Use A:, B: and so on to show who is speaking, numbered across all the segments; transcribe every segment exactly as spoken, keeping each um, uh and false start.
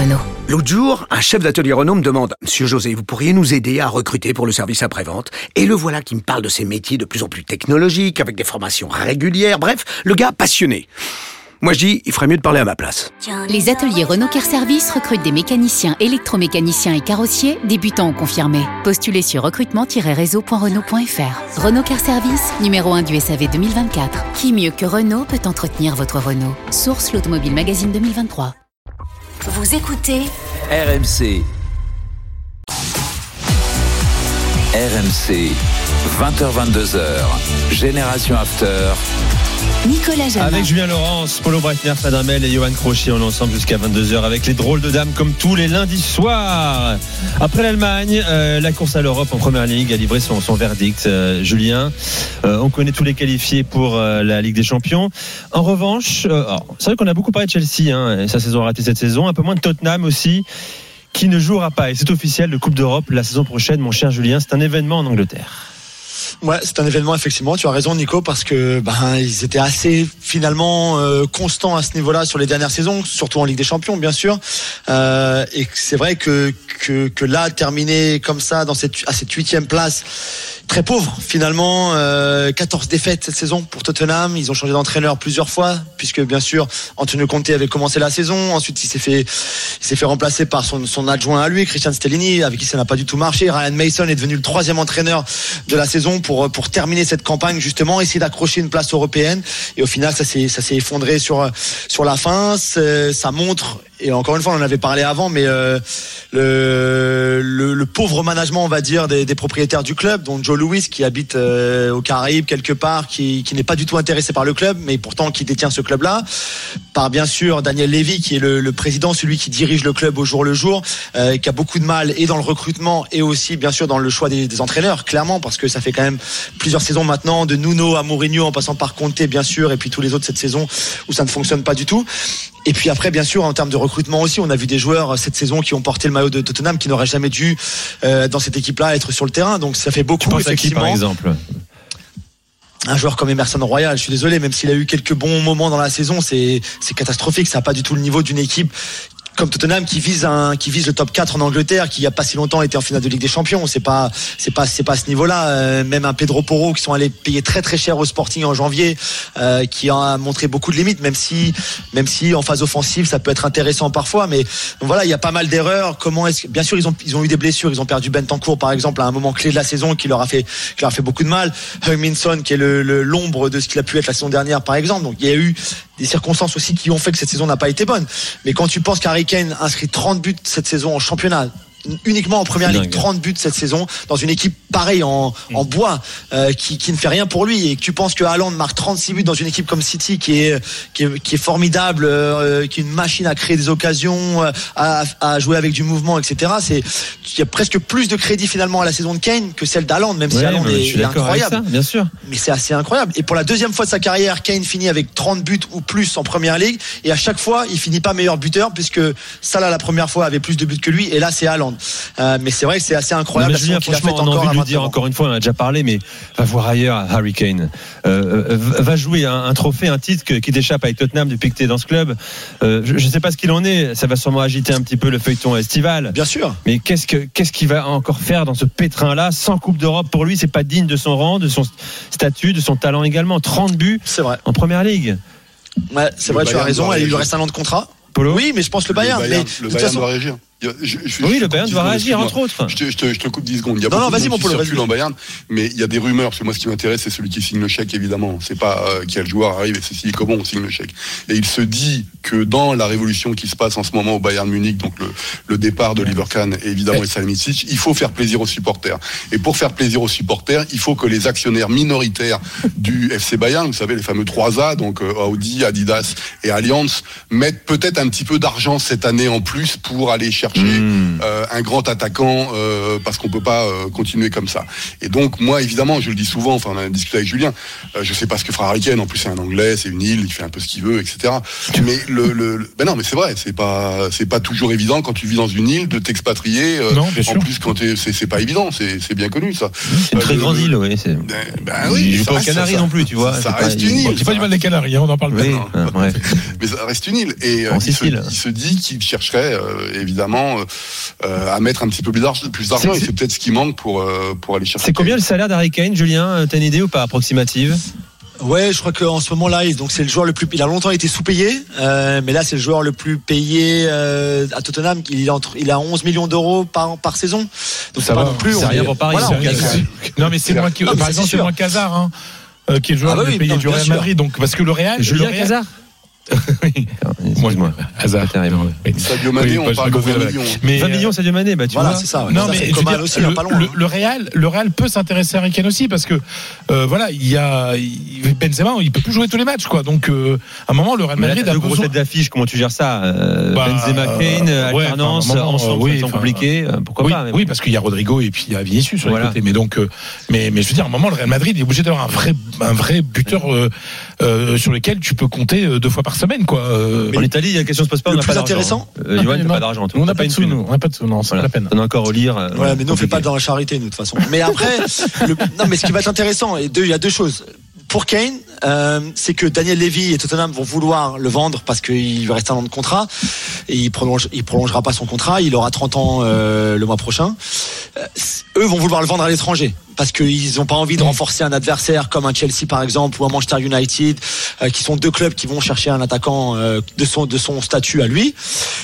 A: Renault.
B: L'autre jour, un chef d'atelier Renault me demande « Monsieur José, vous pourriez nous aider à recruter pour le service après-vente ?» Et le voilà qui me parle de ces métiers de plus en plus technologiques, avec des formations régulières, bref, le gars passionné. Moi je dis, il ferait mieux de parler à ma place.
A: Les ateliers Renault Car Service recrutent des mécaniciens, électromécaniciens et carrossiers, débutants ou confirmés. Postulez sur recrutement tiret réseau point renault point f r. Renault Car Service, numéro un du S A V deux mille vingt-quatre. Qui mieux que Renault peut entretenir votre Renault? Source l'Automobile Magazine deux mille vingt-trois. Vous écoutez
C: R M C. R M C, vingt heures vingt-deux heures, Génération After.
A: Nicolas Jamin.
D: Avec Julien Laurence, Polo Breitner, Fred Hermel et Johan Crochet, on est ensemble jusqu'à vingt-deux heures avec les drôles de dames comme tous les lundis soirs. Après l'Allemagne, euh, la course à l'Europe en Première Ligue a livré son, son verdict. Euh, Julien, euh, on connaît tous les qualifiés pour euh, la Ligue des Champions. En revanche, euh, alors, c'est vrai qu'on a beaucoup parlé de Chelsea, hein, sa saison ratée cette saison, un peu moins de Tottenham aussi, qui ne jouera pas. Et c'est officiel, de Coupe d'Europe la saison prochaine, mon cher Julien, c'est un événement en Angleterre.
E: Ouais, c'est un événement effectivement. Tu as raison, Nico, parce que ben ils étaient assez finalement euh, constants à ce niveau-là sur les dernières saisons, surtout en Ligue des Champions, bien sûr. Euh, et c'est vrai que que que là, terminer comme ça dans cette à cette huitième place, très pauvre finalement. Euh, quatorze défaites cette saison pour Tottenham. Ils ont changé d'entraîneur plusieurs fois, puisque bien sûr Antonio Conte avait commencé la saison. Ensuite, il s'est fait il s'est fait remplacer par son son adjoint à lui, Christian Stellini, avec qui ça n'a pas du tout marché. Ryan Mason est devenu le troisième entraîneur de la saison pour pour terminer cette campagne, justement essayer d'accrocher une place européenne, et au final ça s'est ça s'est effondré sur sur la fin. C'est, ça montre, et encore une fois on en avait parlé avant, mais euh, le, le le pauvre management, on va dire, des, des propriétaires du club, dont Joe Louis, qui habite euh, aux Caraïbes quelque part, qui qui n'est pas du tout intéressé par le club, mais pourtant qui détient ce club-là, par bien sûr Daniel Levy, qui est le, le président, celui qui dirige le club au jour le jour, euh, qui a beaucoup de mal et dans le recrutement et aussi bien sûr dans le choix des, des entraîneurs, clairement, parce que ça fait quand même plusieurs saisons maintenant, de Nuno à Mourinho en passant par Conte bien sûr, et puis tous les autres cette saison où ça ne fonctionne pas du tout. Et puis après, bien sûr, en termes de recrutement aussi, on a vu des joueurs cette saison qui ont porté le maillot de Tottenham qui n'auraient jamais dû euh, dans cette équipe-là être sur le terrain. Donc ça fait beaucoup.
D: Tu penses
E: effectivement.
D: À qui, par exemple?
E: Un joueur comme Emerson Royal, je suis désolé, même s'il a eu quelques bons moments dans la saison, c'est c'est catastrophique. Ça n'a pas du tout le niveau d'une équipe comme Tottenham qui vise un qui vise le top quatre en Angleterre, qui il y a pas si longtemps était en finale de Ligue des Champions. C'est pas c'est pas c'est pas à ce niveau-là. Euh, même un Pedro Porro qui sont allés payer très très cher au Sporting en janvier, euh, qui a montré beaucoup de limites, même si même si en phase offensive ça peut être intéressant parfois. Mais donc voilà, il y a pas mal d'erreurs. Comment est-ce que, bien sûr ils ont ils ont eu des blessures, ils ont perdu Bentancur par exemple à un moment clé de la saison qui leur a fait qui leur a fait beaucoup de mal. Heung-min Son qui est le, le l'ombre de ce qu'il a pu être la saison dernière par exemple. Donc il y a eu des circonstances aussi qui ont fait que cette saison n'a pas été bonne. Mais quand tu penses qu'Harry Kane inscrit trente buts cette saison en championnat, uniquement en première ligue, trente buts cette saison dans une équipe pareille en, en bois, euh, qui, qui ne fait rien pour lui, et que tu penses que Haaland marque trente-six buts dans une équipe comme City qui est qui est, qui est formidable, euh, qui est une machine à créer des occasions, à, à jouer avec du mouvement, et cetera. C'est il y a presque plus de crédit finalement à la saison de Kane que celle d'Haaland, même si ouais, Haaland est, est incroyable.
D: Ça, bien sûr.
E: Mais c'est assez incroyable. Et pour la deuxième fois de sa carrière, Kane finit avec trente buts ou plus en première ligue, et à chaque fois il finit pas meilleur buteur, puisque Salah la première fois avait plus de buts que lui, et là c'est Haaland. Euh, mais c'est vrai que c'est assez incroyable.
D: Non, mais Julien, franchement, on a envie de lui dire encore une fois, on en a déjà parlé, mais va voir ailleurs Harry Kane. Euh, va jouer un, un trophée, un titre que, qui t'échappe avec Tottenham depuis que tu es dans ce club. Euh, je ne sais pas ce qu'il en est. Ça va sûrement agiter un petit peu le feuilleton estival.
E: Bien sûr.
D: Mais qu'est-ce que qu'est-ce qu'il va encore faire dans ce pétrin-là, sans Coupe d'Europe? Pour lui, c'est pas digne de son rang, de son statut, de son talent également. trente buts. C'est vrai. En première ligue.
E: Ouais, c'est le vrai. Bayern, tu as raison. Il lui reste un an de contrat.
D: Polo.
E: Oui, mais je pense le Bayern.
F: Le Bayern,
E: mais,
F: le
E: de
F: Bayern
E: façon...
F: doit réagir. Je, je, je,
D: oui,
F: je
D: le Bayern doit réagir, entre autres.
F: Je te, je, te, je te coupe dix secondes. Il y a
E: non,
F: beaucoup
E: non,
F: de monde qui
E: Polo,
F: circule en Bayern, mais il y a des rumeurs, parce que moi, ce qui m'intéresse, c'est celui qui signe le chèque, évidemment. C'est pas euh, quel joueur arrive et c'est si comment on signe le chèque. Et il se dit que dans la révolution qui se passe en ce moment au Bayern Munich, donc le, le départ de Oliver Kahn et évidemment et Salihamidzic, il faut faire plaisir aux supporters. Et pour faire plaisir aux supporters, il faut que les actionnaires minoritaires du F C Bayern, vous savez, les fameux trois A, donc euh, Audi, Adidas et Allianz, mettent peut-être un petit peu d'argent cette année en plus pour aller chercher chercher mmh. euh, un grand attaquant euh, parce qu'on peut pas euh, continuer comme ça. Et donc moi évidemment, je le dis souvent, enfin on a discuté avec Julien, euh, je sais pas ce que fera Harry Kane, en plus c'est un Anglais, c'est une île, il fait un peu ce qu'il veut, et cetera. Mais le, le, le ben non, mais c'est vrai, c'est pas c'est pas toujours évident quand tu vis dans une île de t'expatrier. Euh, non, bien sûr. En plus quand t'es, c'est, c'est pas évident, c'est, c'est bien connu ça.
D: C'est une euh, très le, grande île, oui. C'est...
F: Ben, ben oui.
D: Il joue pas aux Canaries ça, non plus, tu vois.
F: Ça reste une île.
G: C'est pas du mal des Canaries, on en parle
D: oui,
G: pas.
D: Ouais.
F: Mais ça reste une île et euh, il, se, il se dit qu'il chercherait euh, évidemment euh, à mettre un petit peu plus d'argent, plus d'argent c'est, et c'est peut-être ce qui manque pour euh, pour aller chercher.
D: C'est combien le salaire d'Harry Kane, Julien? T'as une idée ou pas approximative?
E: Ouais, je crois qu'en ce moment-là, donc c'est le joueur le plus. Il a longtemps été sous-payé, euh, mais là c'est le joueur le plus payé euh, à Tottenham. Il est entre, il a onze millions d'euros par par saison. Donc ça c'est va, pas non plus.
D: C'est rien pour Paris.
E: Voilà,
G: non, mais c'est moins que, par exemple, c'est moins Hazard, hein, euh, qui est le joueur ah bah le plus oui, payé non, du Real Madrid. Donc parce que le Real,
D: Julien Hazard.
G: Oui.
D: Moi,
G: hasard.
F: Sadio Mané, oui, on parle de vingt millions.
D: Mais vingt millions, Sadio Mané, bah tu
E: voilà,
D: vois.
E: C'est ça. Ouais.
G: Non,
E: ça,
G: mais je veux dire,
E: aussi,
G: le,
E: pas loin,
G: le,
E: hein.
G: le Real, le Real peut s'intéresser à Harry Kane aussi parce que euh, voilà, il y a il, Benzema, il peut plus jouer tous les matchs, quoi. Donc euh, à un moment, le Real Madrid
D: mais là,
G: a
D: deux
G: besoin.
D: grosses têtes d'affiche, comment tu gères ça euh,
G: bah,
D: Benzema, Kane, euh, ouais, alternance,
G: enfin,
D: ensemble,
G: oui,
D: c'est compliqué. Euh, pourquoi
G: oui,
D: pas mais
G: oui, parce qu'il y a Rodrigo et puis il y a Vinicius sur
D: voilà.
G: les côtés. Mais donc, euh, mais mais je veux dire, à un moment, le Real Madrid est obligé d'avoir un vrai un vrai buteur euh, euh, sur lequel tu peux compter deux fois par semaine, quoi. Euh,
D: en Italie, il y a la question se pose pas.
E: Le
D: on
E: plus
D: pas
E: intéressant.
D: Euh, Yoann, t'as pas d'argent.
G: On n'a pas de sous, nous. On n'a pas de sous, non, c'est pas la peine.
D: On a encore au lire.
E: Euh, ouais, mais nous on fait pas dans la charité, nous de toute façon. Mais après, le, non, mais ce qui va être intéressant, et deux, il y a deux choses. Pour Kane, euh, c'est que Daniel Levy et Tottenham vont vouloir le vendre parce qu'il va rester un an de contrat et il prolonge, il prolongera pas son contrat. Il aura trente ans euh, le mois prochain. Euh, eux vont vouloir le vendre à l'étranger parce qu'ils n'ont pas envie de renforcer un adversaire comme un Chelsea par exemple ou un Manchester United, euh, qui sont deux clubs qui vont chercher un attaquant euh, de son de son statut à lui.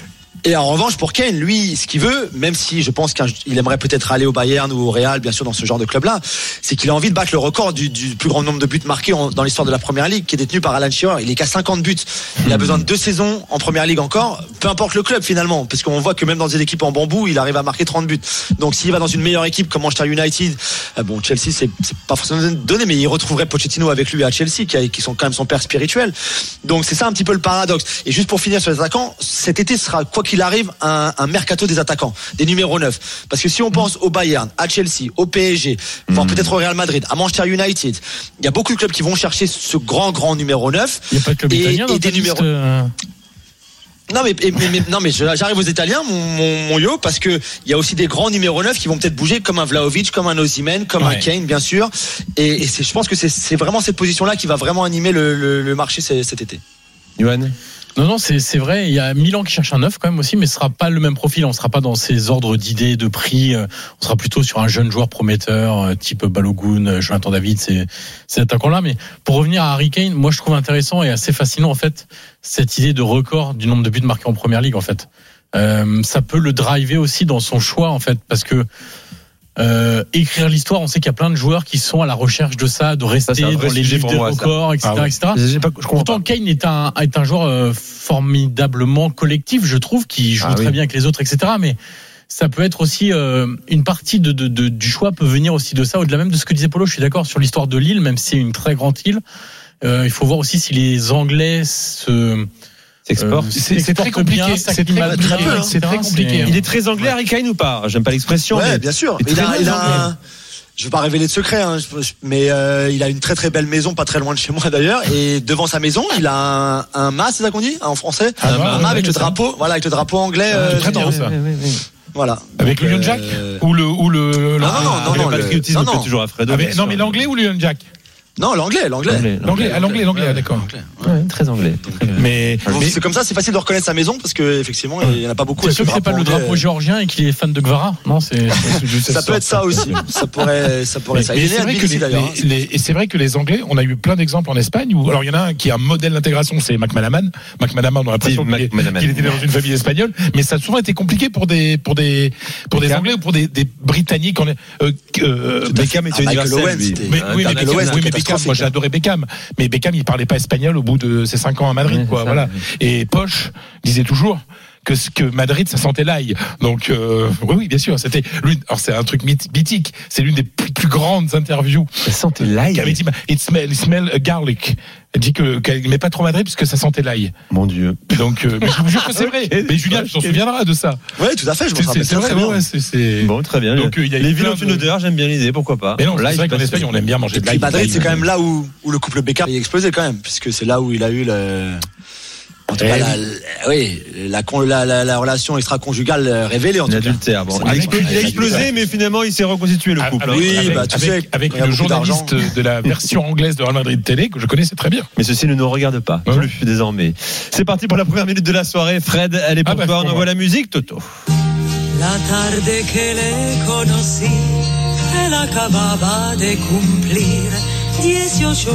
E: Et en revanche, pour Kane, lui, ce qu'il veut, même si je pense qu'il aimerait peut-être aller au Bayern ou au Real, bien sûr, dans ce genre de club-là, c'est qu'il a envie de battre le record du, du plus grand nombre de buts marqués en, dans l'histoire de la Première Ligue, qui est détenu par Alan Shearer. Il est qu'à cinquante buts. Il a besoin de deux saisons en Première Ligue encore, peu importe le club finalement, parce qu'on voit que même dans des équipes en bambou, il arrive à marquer trente buts. Donc s'il va dans une meilleure équipe comme Manchester United, euh, bon, Chelsea, c'est, c'est pas forcément donné, mais il retrouverait Pochettino avec lui à Chelsea, qui, a, qui sont quand même son père spirituel. Donc c'est ça un petit peu le paradoxe. Et juste pour finir sur les attaquants, cet été sera, quoi qu'il arrive, un un mercato des attaquants, des numéros neuf. Parce que si on pense au Bayern, à Chelsea, au P S G, voire mmh. peut-être au Real Madrid, à Manchester United, il y a beaucoup de clubs qui vont chercher ce grand, grand numéro neuf.
G: Il n'y a pas de club
E: et,
G: italien
E: et des numéros. Euh... Non mais, mais, mais non mais j'arrive aux Italiens mon, mon, mon yo parce que il y a aussi des grands numéros neuf qui vont peut-être bouger comme un Vlahovic, comme un Osimhen, comme ouais. un Kane bien sûr et, et c'est, je pense que c'est, c'est vraiment cette position là qui va vraiment animer le, le, le marché cet été.
D: Yoann.
H: Non, non, c'est, c'est vrai. Il y a Milan qui cherche un neuf quand même aussi, mais ce sera pas le même profil. On sera pas dans ces ordres d'idées, de prix. On sera plutôt sur un jeune joueur prometteur, type Balogun, Jonathan David, c'est, cet attaquant-là. Mais pour revenir à Harry Kane, moi, je trouve intéressant et assez fascinant, en fait, cette idée de record du nombre de buts marqués en Première Ligue, en fait. Euh, ça peut le driver aussi dans son choix, en fait, parce que Euh, écrire l'histoire, on sait qu'il y a plein de joueurs qui sont à la recherche de ça, de rester ça, dans les livres des records, et cetera, ah ouais. et cetera. J'ai pas, je Pourtant, Kane est un est un joueur euh, formidablement collectif, je trouve, qui joue ah, très oui. bien avec les autres, et cetera. Mais ça peut être aussi euh, une partie de, de, de du choix peut venir aussi de ça, au-delà même de ce que disait Polo. Je suis d'accord sur l'histoire de l'île, même si c'est une très grande île. Euh, il faut voir aussi si les Anglais se
D: Export.
G: Euh, c'est, c'est très compliqué. Bien, c'est, très, mal très peu, hein. c'est très compliqué.
D: Il est très anglais, Harry Kane, ou pas? J'aime pas l'expression.
E: Ouais,
D: mais
E: bien sûr. Il, il a, il a un... Je veux pas révéler de secret, hein, mais euh, il a une très très belle maison, pas très loin de chez moi d'ailleurs. Et devant sa maison, il a un, un mât, c'est ça qu'on dit, en français, ah, un mât ouais, avec ouais, le drapeau, voilà, avec le drapeau anglais.
G: Euh, très drôle ça. Voilà. Avec le Union Jack euh... ou le ou le.
E: Non non non non.
D: Le patriotisme peut toujours Alfredo.
G: Non mais l'anglais ou le Union Jack?
E: Non, l'anglais, l'anglais.
G: L'anglais, l'anglais, à l'anglais, l'anglais, ouais, d'accord.
D: Ouais. Ouais, très anglais.
G: Mais,
E: mais c'est comme ça, c'est facile de reconnaître sa maison parce que effectivement, il y en a pas beaucoup.
H: C'est sûr que c'est pas le drapeau géorgien et qu'il est fan de Gvara. Non, c'est. c'est
E: ça peut être ça aussi. Ça pourrait, ça pourrait. Ça.
G: Mais c'est vrai que les, d'ailleurs. Les, les, et c'est vrai que les Anglais, on a eu plein d'exemples en Espagne où, alors il y en a un qui est un modèle d'intégration, c'est McManaman. McManaman, on a l'impression qu'il, est, qu'il était dans une famille espagnole, mais ça a souvent été compliqué pour des, pour des, pour des Anglais ou pour des, des Britanniques. Euh, euh,
D: Beckham était universel.
G: Oui, mais Beckham, moi j'ai adoré Beckham. Mais Beckham, il parlait pas espagnol au bout de ses cinq ans à Madrid, ouais, quoi. Ça, voilà. Ouais. Et Poche disait toujours, que ce que Madrid, ça sentait l'ail. Donc euh, oui, oui, bien sûr, c'était l'une. Alors c'est un truc mythique. C'est l'une des plus, plus grandes interviews.
D: Ça sentait l'ail.
G: Qui avait dit, it smell, it smell garlic. Elle dit que qu'elle n'aimait pas trop Madrid parce que ça sentait l'ail.
D: Mon Dieu.
G: Donc, euh, mais je vous jure que c'est vrai. Mais Julien, tu t'en souviendras de ça.
E: Oui, tout à fait. Je me rappelle
G: c'est vrai.
E: très bien.
G: Ouais, c'est, c'est...
D: Bon, très bien. Donc, euh, y a les villes ont une odeur. J'aime bien l'idée. Pourquoi pas.
G: Mais non, c'est vrai qu'en Espagne, on aime bien manger de l'ail.
E: Madrid, c'est quand même là où où le couple Beckham a explosé quand même, puisque c'est là où il a eu le. En tout cas, la, la, oui, la, la, la, la relation extra-conjugale révélée en tout
D: cas. Bon, il a explosé, il a explosé mais finalement il s'est reconstitué le couple.
G: Avec,
E: oui,
G: avec,
E: bah, tu
G: avec,
E: sais,
G: avec le journaliste de la version anglaise de Real Madrid Télé que je connaissais très bien.
D: Mais ceci ne nous regarde pas ouais. plus désormais. C'est parti pour la première minute de la soirée. Fred, elle est pour ah bah, toi. On envoie la musique, Toto. La tarde que le conosci, elle acababa de cumplir dix-ocho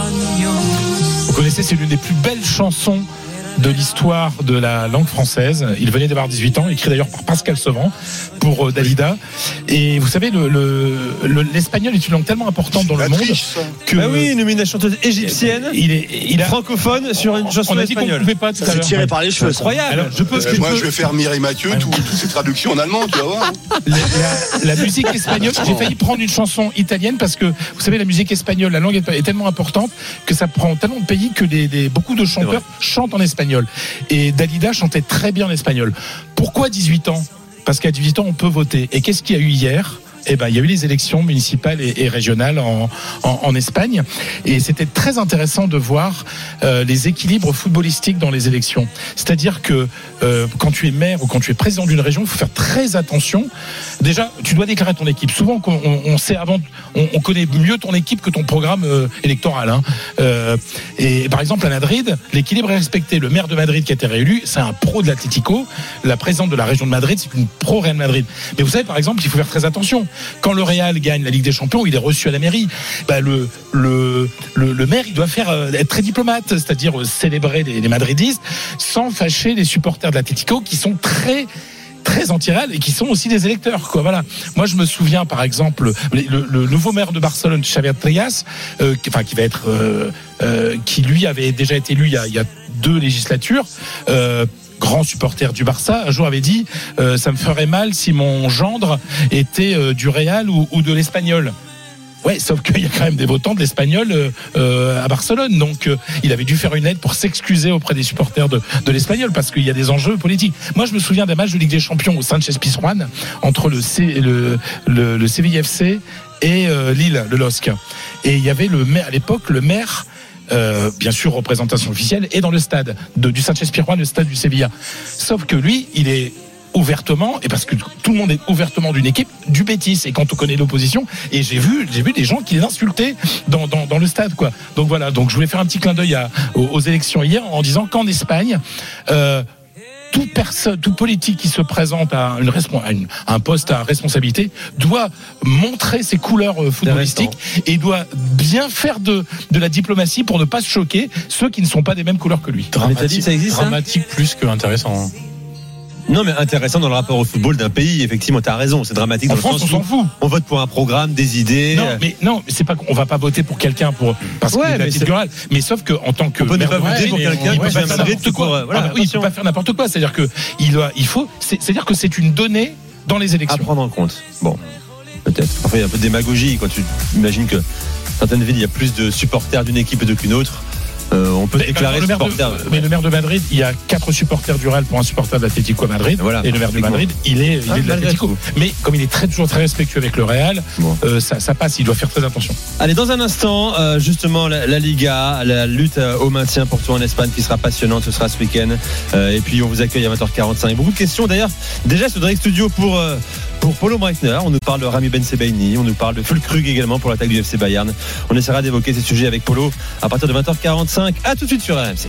D: años.
G: Vous connaissez, c'est l'une des plus belles chansons de l'histoire de la langue française. Il venait d'avoir dix-huit ans, écrit d'ailleurs par Pascal Sevran pour euh, Dalida. Et vous savez, le, le, le, l'espagnol est une langue tellement importante dans le monde que
D: bah oui, une, une chanteuse égyptienne,
G: il est, il a,
D: francophone sur une chanson
G: on a dit
D: espagnole.
G: Qu'on pouvait pas tout
E: ça
G: à l'heure.
E: C'est tiré par les cheveux.
D: Incroyable.
E: Alors,
F: je peux, euh, moi, je vais faire Mireille Mathieu, ouais. toutes ces traductions en allemand, tu vas voir.
G: La, la, la musique espagnole, j'ai failli prendre une chanson italienne parce que vous savez, la musique espagnole, la langue est tellement importante que ça prend tellement de pays que des, des, beaucoup de chanteurs chantent en espagnol. Et Dalida chantait très bien l'espagnol. Pourquoi dix-huit ans ? Parce qu'à dix-huit ans, on peut voter. Et qu'est-ce qu'il y a eu hier ? Eh ben, il y a eu les élections municipales et, et régionales en, en, en Espagne, et c'était très intéressant de voir euh, les équilibres footballistiques dans les élections. C'est-à-dire que euh, quand tu es maire ou quand tu es président d'une région, il faut faire très attention. Déjà, tu dois déclarer ton équipe. Souvent, on, on sait avant, on, on connaît mieux ton équipe que ton programme euh, électoral. Hein. Euh, et par exemple, à Madrid, l'équilibre est respecté. Le maire de Madrid qui a été réélu, c'est un pro de l'Atlético. La présidente de la région de Madrid, c'est une pro Real Madrid. Mais vous savez, par exemple, il faut faire très attention. Quand le Real gagne la Ligue des Champions, il est reçu à la mairie. Bah, le, le, le, le maire, il doit faire euh, être très diplomate, c'est-à-dire euh, célébrer les, les madridistes sans fâcher les supporters de l'Atlético qui sont très très anti-Real et qui sont aussi des électeurs, quoi. Voilà. Moi, je me souviens, par exemple, le, le, le nouveau maire de Barcelone, Xavier Trias, euh, qui, enfin, qui va être, euh, euh, qui lui avait déjà été élu il y a, il y a deux législatures. Euh, grand supporter du Barça, un jour avait dit euh, ça me ferait mal si mon gendre était euh, du Real ou, ou de l'Espagnol. Ouais, sauf qu'il y a quand même des votants de l'Espagnol euh, euh, à Barcelone, donc euh, il avait dû faire une lettre pour s'excuser auprès des supporters de, de l'Espagnol parce qu'il y a des enjeux politiques. Moi, je me souviens d'un match de Ligue des Champions au Sánchez-Pizjuán entre le, C, le, le, le Séville F C et euh, Lille, le L O S C. Et il y avait le maire à l'époque, le maire. Euh, bien sûr, représentation officielle, et dans le stade de, du Sánchez-Pizjuán, le stade du Sevilla. Sauf que lui, il est ouvertement, et parce que tout le monde est ouvertement d'une équipe, du Betis. Et quand on connaît l'opposition, et j'ai vu, j'ai vu des gens qui l'insultaient dans, dans, dans le stade, quoi. Donc voilà. Donc je voulais faire un petit clin d'œil à, aux, aux élections hier en disant qu'en Espagne, euh, toute personne, tout politique qui se présente à, une, à, une, à un poste à responsabilité doit montrer ses couleurs footballistiques et doit bien faire de, de la diplomatie pour ne pas se choquer ceux qui ne sont pas des mêmes couleurs que lui.
H: Dramatique, ça existe, dramatique hein plus que intéressant.
D: Non, mais intéressant dans le rapport au football d'un pays. Effectivement, t'as raison. C'est dramatique.
G: En
D: dans
G: France,
D: le sens
G: on s'en fout.
D: On vote pour un programme, des idées.
G: Non, mais non, c'est pas qu'on va pas voter pour quelqu'un pour parce
D: ouais,
G: qu'il est
D: mais,
G: c'est... Rural, mais sauf que en tant que
D: on peut ne pas voter pour quelqu'un qui
G: peut
D: faire
G: n'importe quoi. Voilà, ah bah oui, il peut pas faire n'importe quoi. C'est-à-dire que il doit, il faut, c'est, c'est-à-dire que c'est une donnée dans les élections.
D: À prendre en compte. Bon, peut-être. Enfin, il y a un peu de démagogie quand tu imagines que certaines villes, il y a plus de supporters d'une équipe que d'une autre. Euh, on peut mais, déclarer
G: le supporter. De, ouais. Mais le maire de Madrid, il y a quatre supporters du Real pour un supporter de l'Atlético Madrid. Voilà, et le maire de Madrid, il est, il ah, est de l'Atlético. Mais comme il est très, toujours très respectueux avec le Real, bon. euh, ça, ça passe. Il doit faire très attention.
D: Allez, dans un instant, euh, justement, la, la Liga, la lutte au maintien pour toi en Espagne qui sera passionnante. Ce sera ce week-end. Euh, et puis, on vous accueille à vingt heures quarante-cinq. Beaucoup de questions. D'ailleurs, déjà sur Direct Studio pour. Euh, Pour Polo Breitner, on nous parle de Rami Ben Sebaini, on nous parle de Füllkrug également pour l'attaque du F C Bayern. On essaiera d'évoquer ces sujets avec Polo à partir de vingt heures quarante-cinq. À tout de suite sur R M C.